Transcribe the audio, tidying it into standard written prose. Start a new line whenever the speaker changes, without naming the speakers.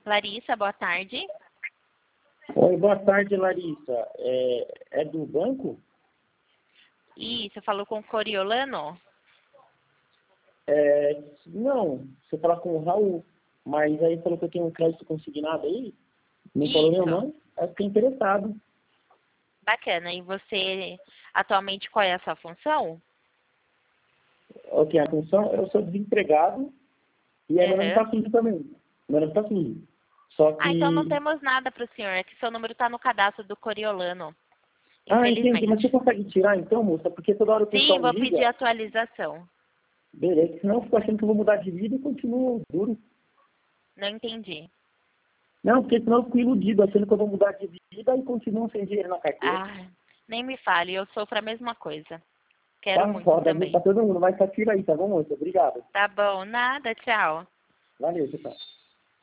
Larissa, boa tarde.
Oi, boa tarde, Larissa. É do banco?
Isso, falou com o Coriolano?
Não, você fala com o Raul, mas aí falou que eu tenho um crédito consignado aí, não falou meu
Isso,
nome, eu fiquei interessado.
bacana. E você, atualmente, qual é a sua função?
Ok, atenção, eu sou desempregado e aí meu nome
Aham.
tá sujo também. Meu nome tá sujo. Só
Ah, então não
que...
temos nada para o senhor, é que seu número está no cadastro do Coriolano,
Ah, entendi, mas você
infelizmente.
consegue tirar então, moça? Porque toda hora o
Sim,
pessoal
vou pedir
liga,
atualização.
beleza, senão eu fico achando que eu vou mudar de vida e continuo duro.
Não entendi.
Não, porque senão eu fico iludido, achando que eu vou mudar de vida e continuo sem dinheiro na carteira.
Ah, nem me fale, eu sofro a mesma coisa. Quero
Tá
muito
foda, viu? Pra
também.
todo mundo, mas tá tira aí, tá bom, moça? Obrigado.
Tá bom, nada, tchau.
Valeu, pessoal.